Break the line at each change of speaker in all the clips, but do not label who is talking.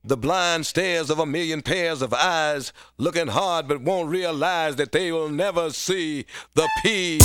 The blind stares of a million pairs of eyes, looking hard but won't realize that they will never see the P.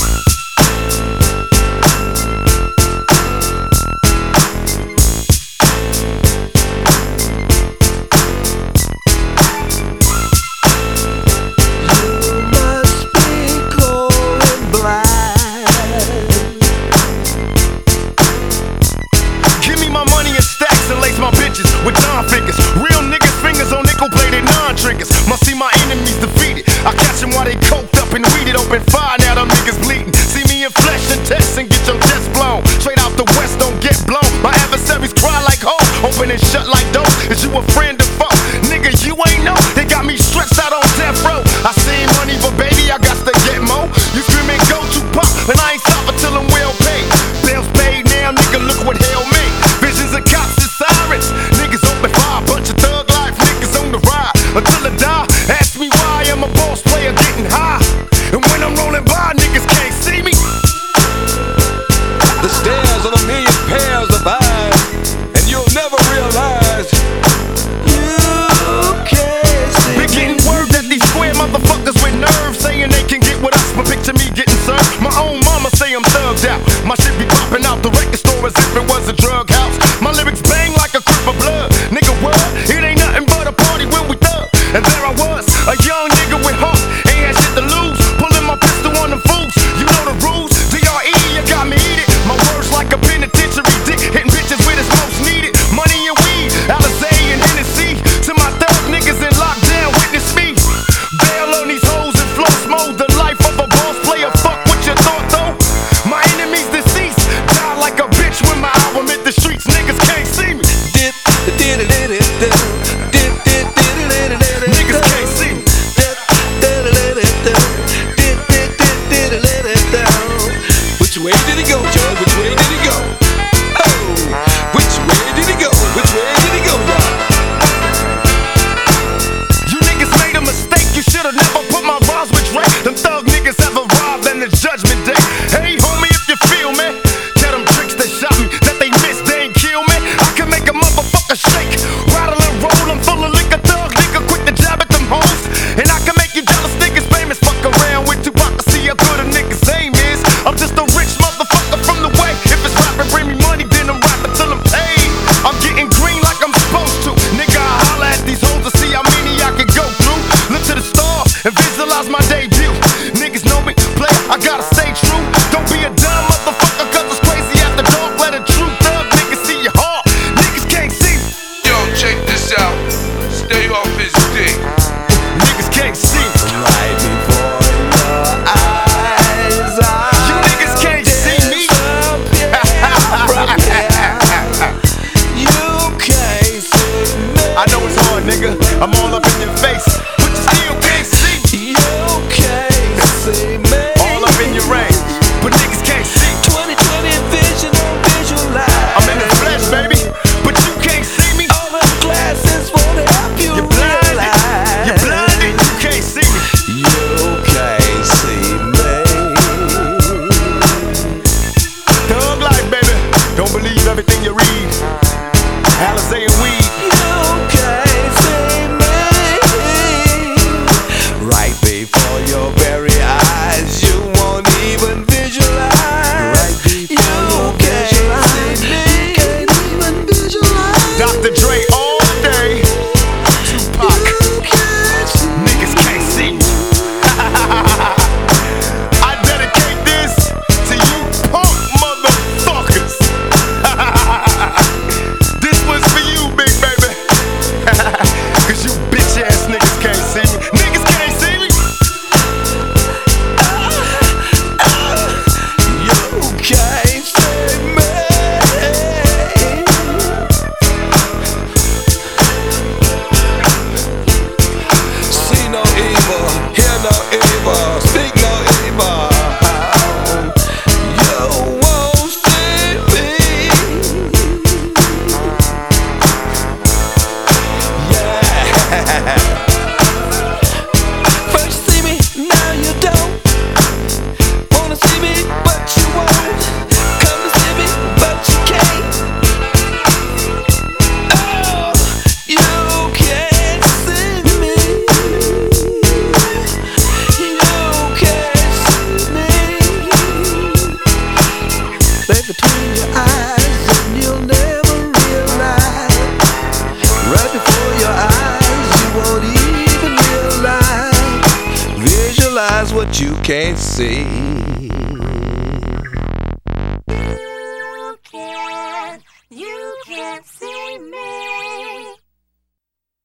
With Don figures, real niggas fingers on nickel-plated non-triggers. Must see my enemies defeated. I catch them while they coked up and weeded. Open fire, now them niggas bleeding. See me in flesh and test and get your chest blown. Straight out the west, don't get blown. My adversaries cry like hoes, open and shut like doors. Is you a friend or foe? Nigga, you ain't know. They got me stretched out on death row. I seen money, but baby, I got to get more. You screaming go to pop, and I ain't stopping till I'm well paid. Bills paid now, nigga, look what hell made. Visions of cops and sirens. Niggas open fire, bunch of thug life niggas on the ride. Until I die, ask me why I'm a boss player getting high. And when I'm rolling by, niggas can't see me.
The stares of a million pairs of eyes, and you'll never realize you can't see.
Been getting word that these square motherfuckers with nerve saying they can get with us, but picture me getting served. My own mama say I'm thugged out. My shit be popping out the record store as if it was a drug house. My lyrics bang like a crip of blood. Nigga, what? It ain't nothing but a party when we thug. And there I was, a young nigga with heart, ain't had shit to lose. Pulling my pistol on them fools. You know the rules. DRE, you got me eat it. My words like a penitentiary dick, hitting bitches where it's most needed. Money and weed, Alizé and Hennessy. To my thug niggas in lockdown, witness me. Bail on these hoes and floss mode. The life of a boss player. Fuck what you thought though. My enemies deceased. Die like a bitch when my album hit the streets. Niggas can't see me. Niggas can't see me.
Which way did he go, Joe? Which way did he go? Oh, which way did he go? Which way did he go, Joe?
You niggas made a mistake. You should've never put my rhymes with Dre. Them thug niggas have arrived and it's judgment day. Hey, homie, if you feel me, tell them tricks that shot me that they missed, they ain't kill me. I can make a motherfucker shake, rattle and roll. I'm full of liquor, thug nigga, quick to jab at them hoes. And I can make you jealous niggas famous. Fuck around with Tupac to see how good a nigga's aim is. I'm just a rich motherfucker from the way. If it's rapping, bring me money, then I'm rapping till I'm paid. I'm getting green like I'm supposed to. Nigga, I holla at these hoes to see how many I can go through. Look to the stars and visualize my debut. Niggas know me, play, I gotta stay true. Don't be a dumb motherfucker, cause it's crazy after dark. Let a true thug nigga see your heart. Niggas can't see me.
Yo, check this out. Stay off his dick.
Niggas can't see me.
Right before your eyes,
You niggas can't see me.
you can't see me.
I know it's hard, nigga. I'm all up in your face, but you still can't see me.
You can't see me.
All up in your range, but niggas can't see.
2020 vision on visualize.
I'm in the flesh, baby, but you can't see me.
All them glasses won't help you
You're blinded.
realize.
You're blinded. You can't see me.
You can't see me.
Thug life, baby. Don't believe everything you read. Alizé and weed.
You can't see me. Right before your very eyes, you won't even visualize. Right before you can't see me. You can't even visualize.
Dr. Dre all day. Tupac. Niggas can't see me. I dedicate this to you punk motherfuckers. This was for you, big baby.
what you can't see.